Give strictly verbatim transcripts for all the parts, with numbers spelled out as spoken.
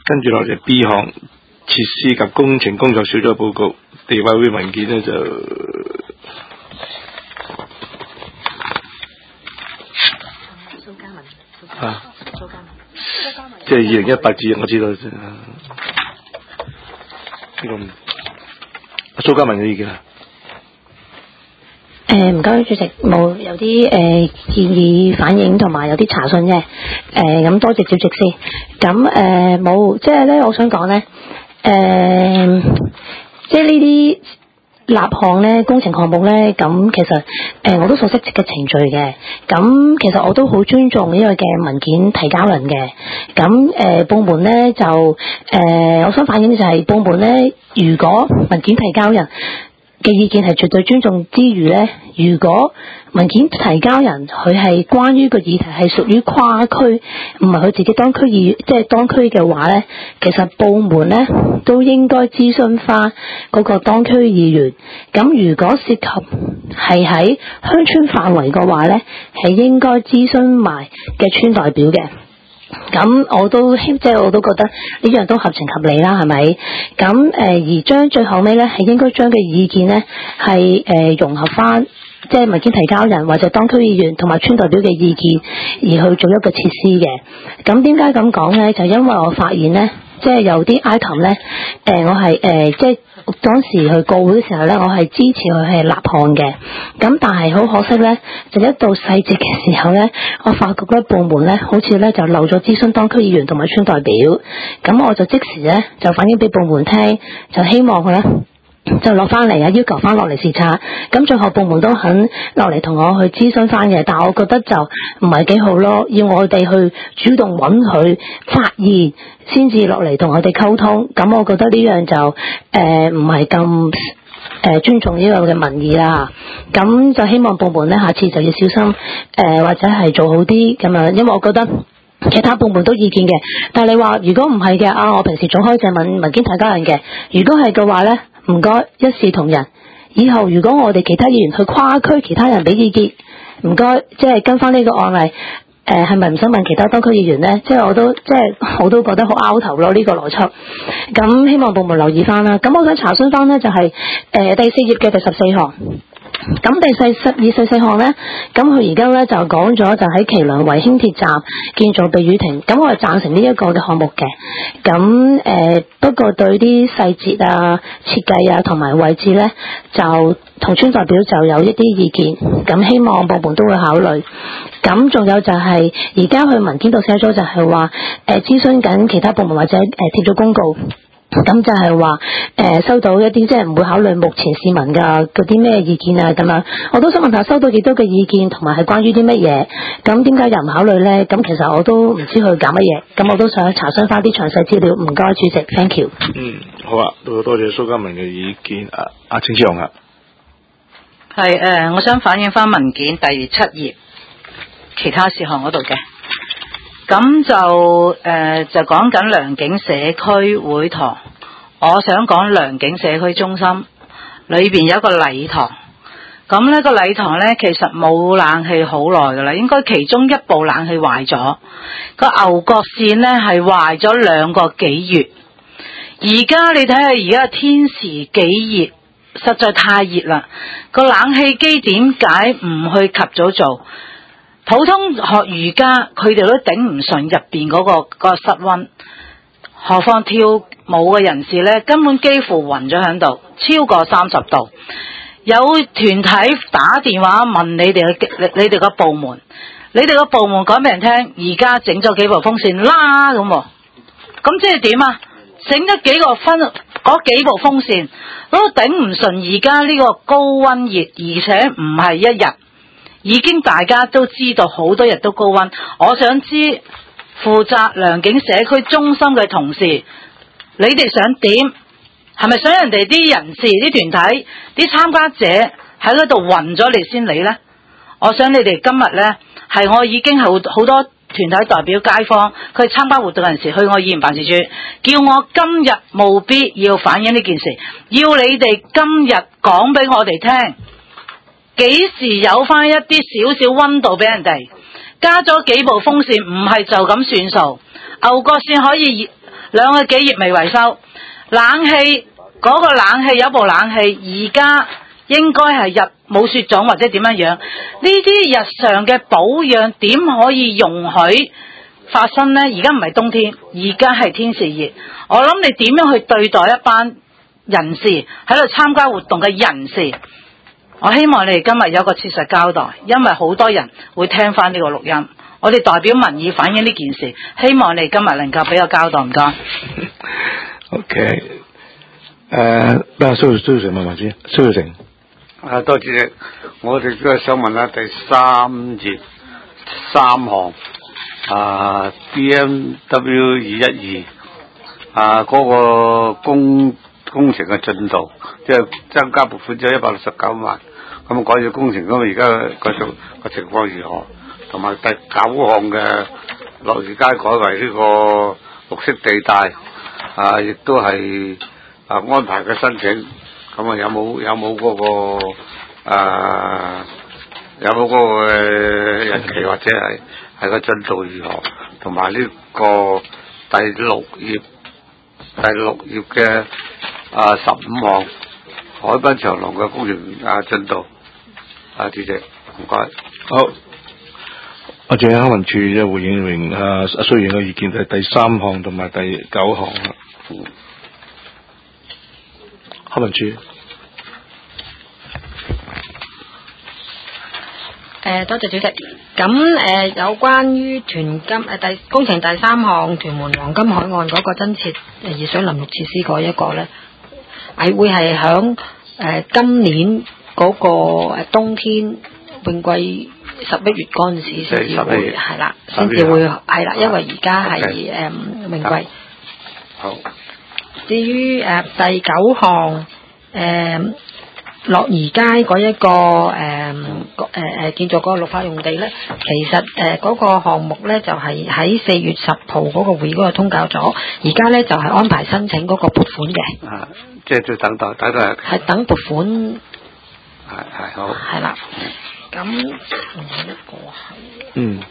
跟住落嚟 B 項設施及工程工作小組報告，地委會文件呢就蘇嘉文， 啊， 蘇嘉文， 即係二零一八至我知道啫。呢、這個蘇嘉文嘅意見啊。 誒唔該，主席，冇有啲誒、呃、建議反映同埋有啲查詢啫。誒咁多謝主席先。咁誒冇，即係咧，我想講咧，誒、呃、即係呢啲立項咧工程項目咧，咁其實誒、呃、我都熟悉嘅程序嘅。咁其實我都好尊重呢個嘅文件提交人嘅。咁誒、呃、部門咧就誒、呃，我想反映就係部門咧，如果文件提交人嘅意見係絕對尊重之餘呢，如果文件提交人佢係關於個議題係屬於跨區，唔係佢自己當區議即係當區嘅話呢，其實部門呢都應該諮詢翻嗰個當區議員。咁如果涉及係喺鄉村範圍嘅話呢，係應該諮詢埋嘅村代表嘅。咁我都即係我都覺得呢樣都合情合理啦，係咪？咁誒、呃、而將最後尾咧係應該將嘅意見咧係誒融合翻，即係文件提交人或者當區議員同埋村代表嘅意見，而去做一個設施嘅。咁點解咁講咧？就因為我發現咧，即係有啲 item 咧，誒、呃、我係誒、呃、即係當時去過會嘅時候咧，我係支持佢係立項嘅。咁但係好可惜咧，就一到細節嘅時候咧，我發覺咧部門咧好似咧就漏咗諮詢當區議員同埋村代表。咁我就即時咧就反映俾部門聽，就希望佢咧就落翻嚟啊，要求翻落嚟視察。咁最後部門都肯落嚟同我去諮詢翻嘅，但係我覺得就唔係幾好咯，要我哋去主動揾佢發現先至落嚟同我哋溝通。咁我覺得呢樣就誒唔係咁誒尊重呢個嘅民意啦。咁就希望部門咧下次就要小心誒、呃、或者係做好啲咁樣，因為我覺得其他部門都意見嘅。但係你話如果唔係嘅啊，我平時總開就文文件提交人嘅，如果係嘅話咧，唔該一視同仁。以後如果我哋其他議員去跨區，其他人俾意見，唔該即係跟翻呢個案例。誒係咪唔想問其他當區議員呢？即係我都即係我都覺得好拗頭咯，呢、這個邏輯。咁希望部門留意翻啦。咁我想查詢翻呢，就係、是、誒、呃、第四頁嘅第十四項。咁第四十二四四項呢，咁佢而家呢就講咗就喺麒麟圍輕鐵站建造避雨亭。咁我係贊成呢一個嘅項目嘅。咁誒、呃、不過對啲細節啊、設計啊同埋位置呢，就同村代表就有一啲意見。咁希望部門都會考慮。咁仲有就係而家佢文件度寫咗就係話誒諮詢緊其他部門或者誒貼咗公告。咁就係話誒收到一啲即係唔會考慮目前市民嘅嗰啲咩意見啊咁樣。我都想問下收到幾多嘅意見同埋係關於啲乜嘢？咁點解又唔考慮咧？咁其實我都唔知佢搞乜嘢。咁我都想查詢翻啲詳細資料。唔該主席 ，thank you。 嗯，好啊，多多謝蘇嘉文嘅意見。啊，阿程志雄啊， 係誒、呃，我想反映翻文件第七頁其他事項嗰度嘅。咁就誒、呃、就講緊良景社區會堂，我想講良景社區中心裏邊有一個禮堂。咁呢個禮堂呢，其實冇冷氣好耐噶啦，應該其中一部冷氣壞咗，個牛角線呢係壞咗兩個幾月。而家你睇下而家天時幾熱，實在太熱啦，個冷氣機點解唔去及早做？普通學瑜伽佢哋都頂唔順入邊嗰個、嗰個室溫，何況跳舞嘅人士呢，根本幾乎暈咗喺度，超過三十度。有團體打電話問你哋嘅你哋個部門，你哋個部門講俾人聽，而家整咗幾部風扇啦咁，咁即係點啊？整咗幾個分嗰幾部風扇都頂唔順而家呢個高溫熱，而且唔係一日。已經大家都知道好多日都高溫，我想知負責良景社區中心嘅同事，你哋想點？係咪想人哋啲人士、啲團體、啲參加者喺嗰度暈咗嚟先嚟呢？我想你哋今日呢，係我已經係好多團體代表街坊，佢參加活動嘅人士去我議員辦事處，叫我今日務必要反映呢件事，要你哋今日講俾我哋聽。幾時有翻一啲少少溫度俾人哋？加咗幾部風扇唔係就咁算數，牛角線可以兩個幾月未維修，冷氣嗰、個冷氣有部冷氣，而家應該係入冇雪種或者點樣樣，呢啲日常嘅保養點可以容許發生呢？而家唔係冬天，而家係天時熱，我諗你點樣去對待一班人士喺度參加活動嘅人士？我希望你哋今日有個切實交代，因為好多人會聽翻呢個錄音。我哋代表民意反映呢件事，希望你今日能夠俾個交代，唔該。 OK， 誒，嗱，蘇蘇耀成問埋先，蘇耀成。 啊，多謝，我哋都係想問下第三節三項啊 B M W 二一二啊嗰、那個工工程嘅進度，即係增加撥款咗一百六十九萬，咁改咗工程，咁而家嗰種個情況如何？同埋第九項嘅樂裕街改為呢個綠色地帶啊，亦都係啊安排嘅申請。咁啊，有冇有冇嗰、那個啊？有冇嗰個日期或者係係個進度如何？同埋呢個第六頁第六頁嘅啊十五項海濱長廊嘅工程啊進度啊，主席唔該。 好，我仲有康文署嘅回應回應啊阿蘇員嘅意見，係第三項同埋第九項啦。嗯康文署誒，多謝主席。咁誒、呃，有關於屯金誒第工程第三項屯門黃金海岸嗰個增設誒熱水淋浴設施嗰一個咧，係會係響誒今年嗰個誒冬天泳季十一月嗰陣時先至會係啦，先至會係啦，因為而家係誒泳季。 好。 至於誒、呃、第九項誒樂怡街嗰一個誒誒誒建造嗰個綠化用地咧，其實誒嗰、呃那個項目咧就係喺四月十號嗰個會嗰度通教咗，而家咧就係、是、安排申請嗰個撥款嘅。 啊，即係要等待，等待。 係等撥款。 係係好。 係啦，咁仲有一個係。 嗯。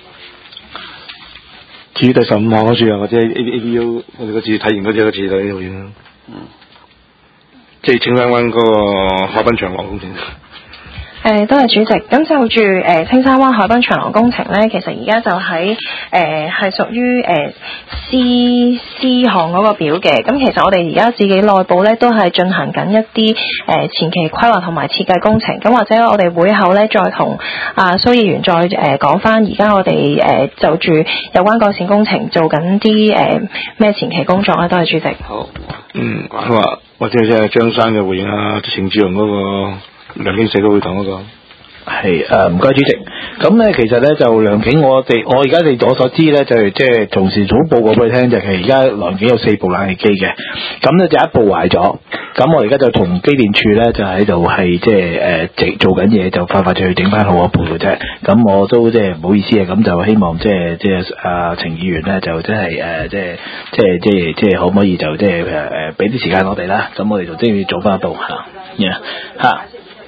至於第十五項嗰處啊，或者 A B A B U 我哋嗰次睇完嗰隻嗰次就呢度嘢啦。嗯。即係青山灣嗰個海濱長廊工程。 誒，多謝主席。咁就住誒、呃、青山灣海濱長廊工程咧，其實而家就喺誒係屬於誒 C C 項嗰個表嘅。咁其實我哋而家自己內部咧都係進行緊一啲誒、呃、前期規劃同埋設計工程。咁或者我哋會後咧再同阿蘇議員再誒講翻，而、呃、家我哋誒、呃、就住有關改善工程做緊啲誒咩前期工作咧。多謝主席。 好。 嗯，好啊，或者即係張生嘅回應啊，程志榮嗰個。梁景社區會堂嗰個係誒，唔該主席。咁咧其實咧就梁景，我哋我而家你我所知咧就係即係同時早報告俾你聽，就係而家梁景有四部冷氣機嘅，咁咧就一部壞咗，咁我而家就同機電處咧就喺度係即係誒整做緊嘢，就快快脆去整翻好一部嘅啫。咁我都即係唔好意思啊，咁就希望即係即係阿程議員咧就即係誒即係即係即係即係可唔可以就即係誒誒俾啲時間我哋啦，咁我哋就即係做翻一部嚇嚇。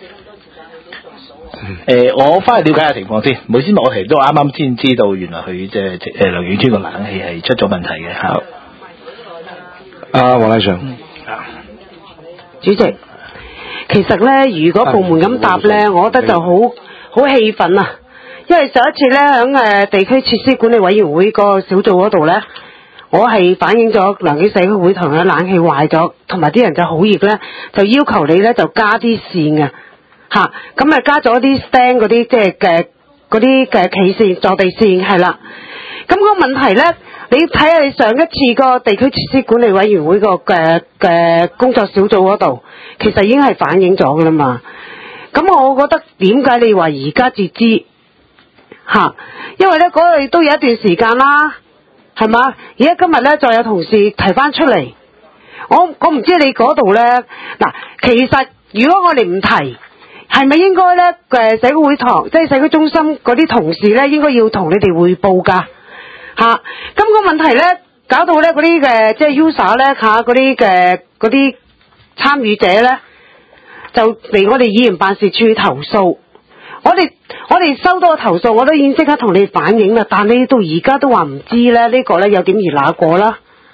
誒、呃，我翻去了解下情況先。唔好先，我哋都啱啱先知道，原來佢即係誒梁景村個冷氣係出咗問題嘅。好， 阿黃麗祥， 主席，其實咧，如果部門咁答咧，我覺得就好好氣憤啊！因為上一次咧，響誒地區設施管理委員會個小組嗰度咧，我係反映咗良景社區會堂嘅冷氣壞咗，同埋啲人就好熱咧，就要求你咧就加啲線嘅。吓，咁啊加咗啲 stand 嗰啲即係嘅嗰啲嘅企線坐地線係啦。咁個問題咧，你睇下你上一次個地區設施管理委員會個嘅嘅工作小組嗰度，其實已經係反映咗噶啦嘛。咁我覺得點解你話而家至知吓？因為咧嗰度都有一段時間啦，係嘛？而家今日咧再有同事提翻出嚟，我我唔知你嗰度咧嗱，其實如果我哋唔提。係咪應該咧？誒，社區會堂即係社區中心嗰啲同事咧，應該要同你哋匯報噶吓。咁、啊那個問題咧，搞到咧嗰啲嘅即係 user 咧吓，嗰啲嘅嗰啲參與者咧，就嚟我哋議員辦事處投訴。我哋我哋收到個投訴，我都已經即刻同你反映啦。但你到而家都話唔知咧，這個、呢個咧有點而那過啦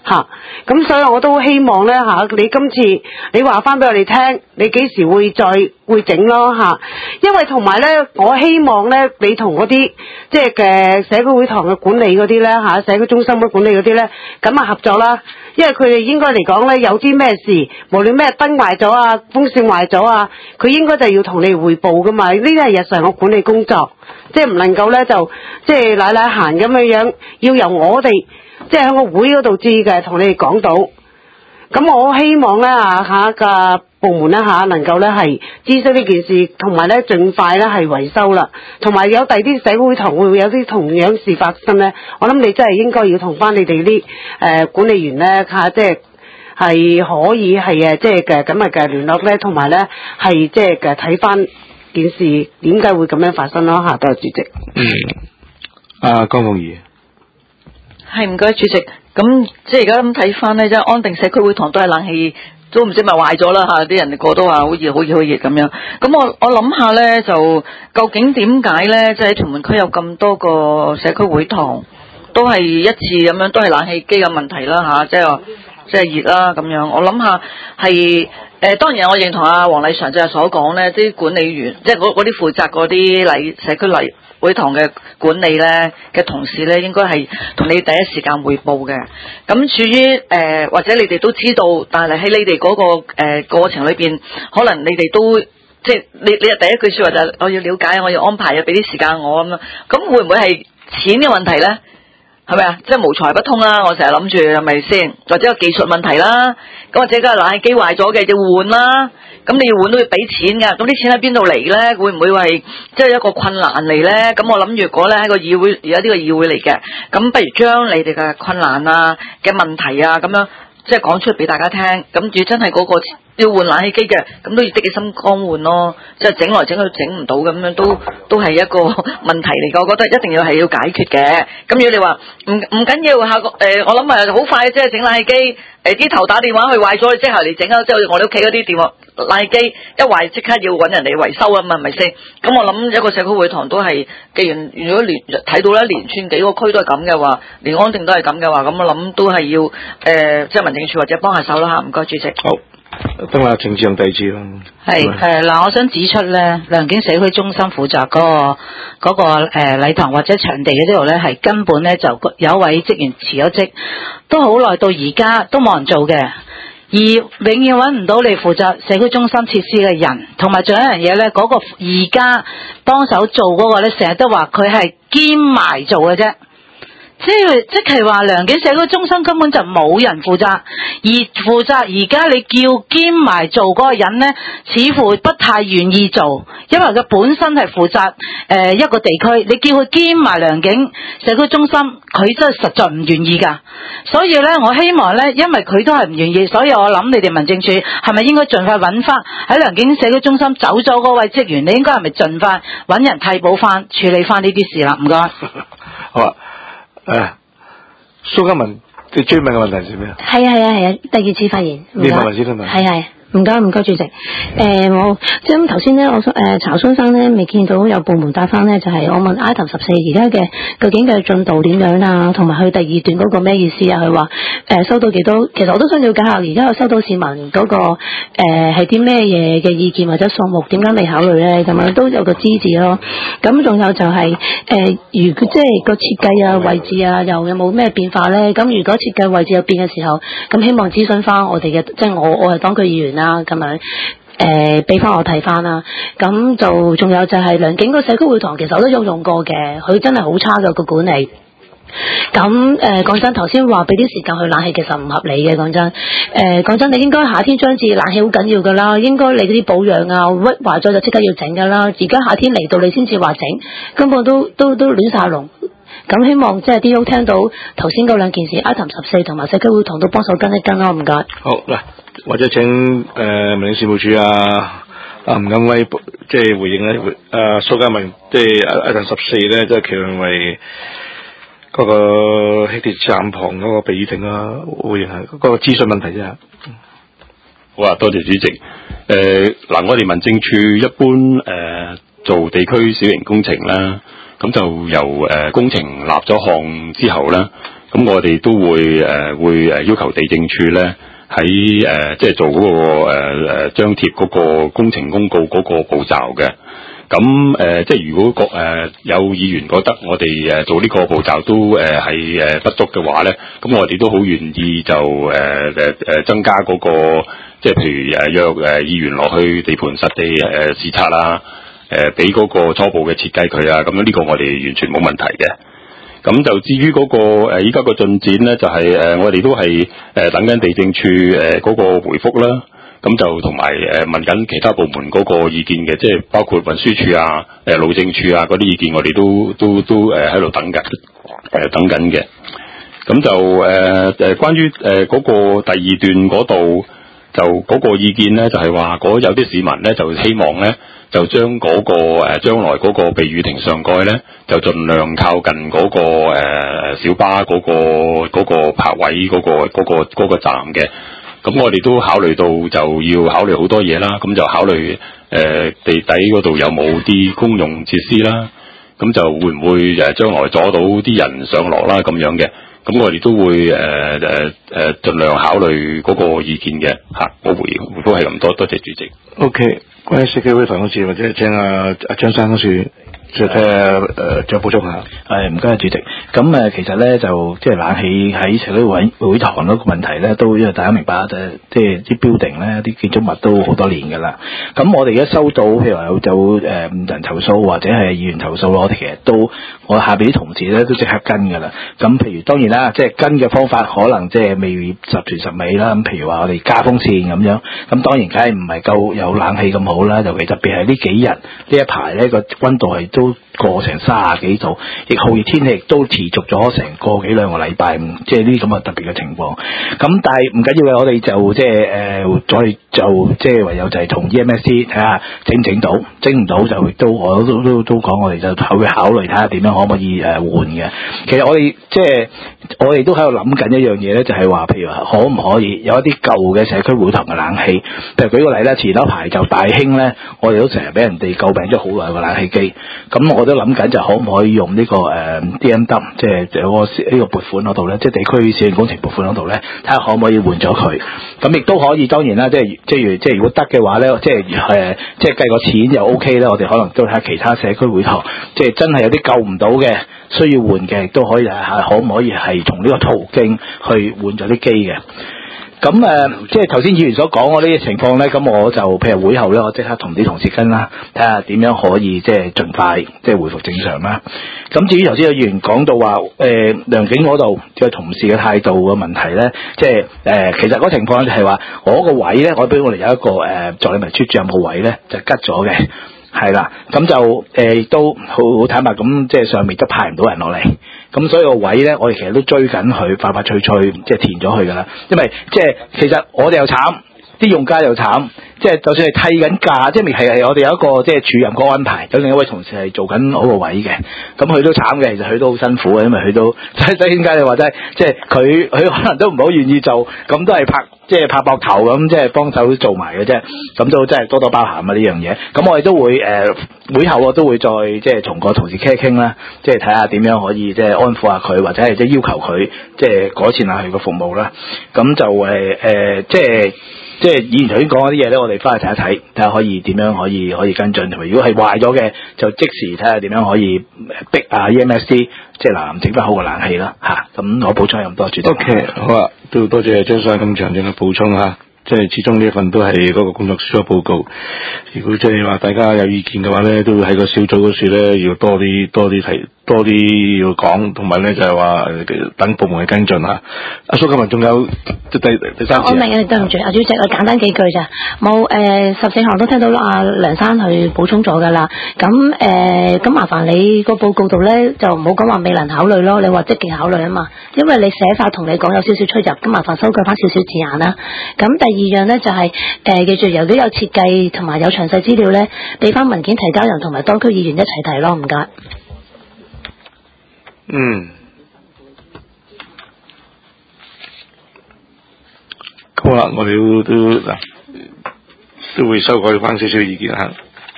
嚇。咁、啊、所以我都希望咧嚇、啊，你今次你話翻俾我哋聽，你幾時會再會整咯嚇、啊？因為同埋咧，我希望咧，你同嗰啲即係嘅社區會堂嘅管理嗰啲咧嚇，社區中心嘅管理嗰啲咧，咁啊合作啦。因為佢哋應該嚟講咧，有啲咩事，無論咩燈壞咗啊、風扇壞咗啊，佢應該就要同你匯報噶嘛。呢啲係日常嘅管理工作，即係唔能夠咧就即係奶奶閒咁樣樣，要由我哋即係喺個會嗰度知嘅，同你哋講到。咁我希望咧啊下一個部門咧嚇能夠咧係諮詢呢件事，同埋咧盡快咧係維修啦。同埋有第二啲社區會堂會唔會有啲同樣事發生咧？我諗你真係應該要同翻你哋啲誒管理員咧嚇，即係係可以係誒即係嘅咁嘅嘅聯絡咧，同埋咧係即係嘅睇翻件事點解會咁樣發生咯嚇。多謝主席。 嗯，阿江鳳儀。 係唔該主席。咁即係而家咁睇翻咧，即係安定社區會堂都係冷氣都唔知咪壞咗啦嚇，啲人哋個都話好熱好熱好熱咁樣。咁我我諗下咧，就究竟點解咧？即係喺屯門區有咁多個社區會堂，都係一次咁樣，都係冷氣機嘅問題啦嚇，即係話即係熱啦咁樣。我諗下係誒，當然我認同阿黃麗常即係所講咧，啲管理員即係嗰嗰啲負責嗰啲禮社區禮會堂嘅管理咧嘅同事咧，應該係同你第一時間匯報嘅。咁至於誒或者你哋都知道，但係喺你哋嗰、那個誒、呃、過程裏邊，可能你哋都即係你你第一句說話就係我要了解，我要安排，要俾啲時間我咁樣。咁會唔會係錢嘅問題咧？係咪啊？即係無財不通啦！我成日諗住係咪先？或者個技術問題啦，咁或者個冷氣機壞咗嘅要換啦，咁你要換都要俾錢㗎。咁啲錢喺邊度嚟咧？會唔會係即係一個困難嚟咧？咁我諗如果咧喺個議會，而家呢個議會嚟嘅，咁不如將你哋嘅困難啊嘅問題啊咁樣即係講出嚟俾大家聽。咁如果真係嗰個要換冷氣機嘅，咁都要的起心肝換咯。即係整來整去整唔到咁樣，都都係一個問題嚟嘅。我覺得一定要係要解決嘅。咁如果你話唔唔緊要，下個誒、呃、我諗誒好快即係整冷氣機，誒、呃、啲頭打電話去壞咗，你即刻嚟整啊！即係我哋屋企嗰啲電話冷氣機一壞，即刻要揾人嚟維修啊嘛，係咪先？咁我諗一個社區會堂都係，既然如果連睇到咧連串幾個區都係咁嘅話，連安定都係咁嘅話，咁我諗都係要誒、呃、即係民政處或者幫下手啦嚇。唔該主席。 好。等下政治用地址啦。 係誒嗱，我想指出咧，良景社區中心負責嗰、那個嗰、那個誒禮堂或者場地嘅呢度咧，係根本咧就有一位職員辭咗職，都好耐到而家都冇人做嘅，而永遠揾唔到你負責社區中心設施嘅人，同埋仲有一樣嘢咧，嗰、那個而家幫手做嗰個咧，成日都話佢係兼埋做嘅啫。即係即係話良景社區中心根本就冇人負責，而負責而家你叫兼埋做嗰個人呢，似乎不太願意做，因為佢本身係負責誒、呃、一個地區，你叫佢兼埋良景社區中心，佢真係實在唔願意噶。所以呢，我希望呢，因為佢都係唔願意，所以我諗你哋民政處係咪應該盡快揾翻喺良景社區中心走咗嗰位職員，你應該係咪盡快揾人替補翻處理翻呢啲事啦？唔該。 好啊。誒，蘇嘉文，你追問嘅問題係咩啊？ 係啊係啊係啊，第二次發言。 你問先啦嘛。 係係。唔該唔該主席，誒、呃、我即係咁頭先咧，我誒、呃、查詢生咧未見到有部門答翻咧，就係、是、我問 item 十四而家嘅究竟嘅進度點樣啊，同埋佢第二段嗰個咩意思啊？佢話誒收到幾多？其實我都想了解下，而家有收到市民嗰、那個誒係啲咩嘢嘅意見或者數目，點解未考慮咧？咁樣都有個支持咯。咁仲有就係、是、誒、呃，如果即係個設計啊、位置啊，又有冇咩變化咧？咁如果設計位置有變嘅時候，咁希望諮詢翻我哋嘅，即係我我係當區議員啦。咁樣誒，俾翻我睇翻啦。咁就仲有就係良景個社區會堂，其實我都有用過嘅，佢真係好差嘅個管理。咁誒講真，頭先話俾啲時間去冷氣，其實唔合理嘅。講真，誒講真，你應該夏天將至，冷氣好緊要噶啦，應該你嗰啲保養啊，屈壞咗就即刻要整噶啦。而家夏天嚟到，你先至話整，根本都都都亂晒龍。咁希望即係 D O 聽到頭先嗰兩件事 ，item 十四同埋社區會堂都幫手跟一跟啦，唔該。 好嗱，或者請誒、呃、民政事務處啊，阿吳錦威即係回應咧，誒、呃、蘇嘉文即係 item 十四咧，即係其實為嗰個輕鐵站旁嗰個避雨亭啊，回應下嗰個資訊問題啫。 好啊，多謝主席。誒、呃、嗱，我哋民政處一般誒、呃、做地區小型工程啦。咁就由誒、呃、工程立咗項之後咧， 咁我哋都會誒、呃、會誒要求地政處咧喺誒即係做嗰、那個誒誒張貼嗰個工程公告嗰個步驟嘅。咁誒、呃，即係如果個誒、呃、有議員覺得我哋誒做呢個步驟都誒係誒不足嘅話咧，咁我哋都好願意就誒誒誒增加嗰、那個，即係譬如誒約誒議員落去地盤實地誒、呃、視察啦，誒俾嗰個初步嘅設計佢啊，咁樣呢個我哋完全冇問題嘅。咁就至於嗰、那個誒依家個進展咧，就係、是、誒、呃、我哋都係誒、呃、等緊地政處誒嗰個回覆啦。咁就同埋誒問緊其他部門嗰個意見嘅，即係包括運輸署啊、誒路政署啊嗰啲意見，我哋都都都誒喺度等緊，誒、呃、等緊嘅。咁就誒誒、呃、關於誒嗰個第二段嗰度，就嗰個意見咧，就係話嗰有啲市民咧就希望咧，就將嗰、那個誒將來嗰個避雨亭上蓋咧，就盡量靠近嗰、那個誒、呃、小巴嗰、那個嗰、那個泊位嗰、那個嗰、那個嗰、那個站嘅。咁我哋都考慮到就要考慮好多嘢啦，咁就考慮誒、呃、地底嗰度有冇啲公用設施啦，咁就會唔會誒將來阻到啲人上落啦咁樣嘅，咁我哋都會誒誒誒盡量考慮嗰個意見嘅嚇。我回回覆係咁多，多謝主席。 OK， 關於社區會堂嗰次，或者請阿阿張生嗰處。就睇下誒，再補充下。 係唔該，主席。咁誒，其實咧就即係冷氣喺社區會會堂嗰個問題咧，都因為大家明白就即係啲 building 咧，啲建築物都好多年㗎啦。咁我哋而家收到譬如話有就誒人投訴或者係議員投訴，我哋其實都我下邊啲同事咧都即刻跟㗎啦。咁譬如當然啦，即係跟嘅方法可能即係未十全十美啦。咁譬如話我哋加風扇咁樣，咁當然梗係唔係夠有冷氣咁好啦。尤其特別係呢幾日呢一排咧個溫度係都過成三十幾度，亦酷熱天氣亦都持續咗成個幾兩個禮拜，即係呢啲咁嘅特別嘅情況。咁但係唔緊要嘅，我哋就即係誒再就即係唯有就係同 E M S C 睇下整唔整到，整唔到就都我都都都講，我哋就會考慮睇下點樣可唔可以誒換嘅。其實我哋即係我哋都喺度諗緊一樣嘢咧，就係話譬如話可唔可以有一啲舊嘅社區會堂嘅冷氣，譬如舉個例咧，前一排就大興咧，我哋都成日俾人哋詬病咗好耐個冷氣機，咁我都諗緊就可唔可以用呢、這個誒、呃、D M W， 即係有個呢個撥款嗰度咧，即係地區小型工程撥款嗰度咧，睇下可唔可以換咗佢。咁亦都可以，當然啦，即係即係即係如果得嘅話咧，即係誒、呃、即係計個錢又 O K 咧，我哋可能都睇下其他社區會堂，即係真係有啲救唔到嘅，需要換嘅，亦都可以係可唔可以係從呢個途徑去換咗啲機嘅。咁誒、呃，即係頭先議員所講嗰啲情況咧，咁我就譬如會後咧，我即刻同啲同事跟啦，睇下點樣可以即係盡快即係恢復正常啦。咁至於頭先有議員講到話誒、呃、梁景嗰度即係同事嘅態度嘅問題咧，即係誒、呃、其實嗰情況就係話我個位咧，我俾我哋有一個誒助理秘書主任個位咧就吉咗嘅，係啦，咁就誒、呃、都好好坦白咁，即係上面都派唔到人落嚟。咁所以個位咧，我哋其實都追緊佢，快快脆脆即係填咗佢噶啦。因為即係其實我哋又慘，啲用家又慘，即係就算係替緊價，即係係係我哋有一個即係署任個安排，有另一位同事係做緊嗰個位嘅，咁佢都慘嘅，其實佢都好辛苦嘅，因為佢都所以點解你話齋，即係佢佢可能都唔係好願意做，咁都係拍即係拍膊頭咁，即係幫手做埋嘅啫，咁都真係多多包涵啊呢樣嘢。咁我哋都會誒、呃、會後我都會再即係同個同事傾一傾啦，即係睇下點樣可以即係安撫下佢，或者係即係要求佢即係改善下佢個服務啦。咁就誒誒、呃、即係。即係議員頭先講嗰啲嘢咧，我哋翻去睇一睇，睇下可以點樣可以可以跟進，同埋如果係壞咗嘅，就即時睇下點樣可以逼啊 E M S C 即係嗱整翻好個冷氣啦嚇。咁、啊、我補充咁多，主席。 OK， 好啊，都多謝張生咁詳盡嘅補充嚇。即係始終呢一份都係嗰個工作書嘅報告。如果即係話大家有意見嘅話咧，都會喺個小組嗰處咧要多啲多啲提多啲要講，同埋咧就係話等部門去跟進嚇。阿蘇錦文仲有第第三次。 我明嘅，對唔住，阿主席，我簡單幾句咋，冇誒十四項都聽到阿梁生去補充咗㗎啦。咁誒咁麻煩你個報告度咧就唔好講話未能考慮咯，你話積極考慮啊嘛。因為你寫法同你講有少少出入，咁麻煩修改翻少少字眼啦。咁第二樣咧就係、是、誒、呃、記住，如果有設計同埋有詳細資料咧，俾翻文件提交人同埋當區議員一齊睇咯，唔該。 嗯。好啦，我哋都都嗱都會修改翻少少意見嚇。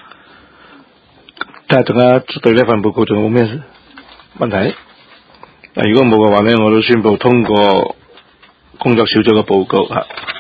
睇下大家對呢份報告仲有冇咩問題？ 如果冇嘅話咧，我都宣布通過工作小組嘅報告嚇。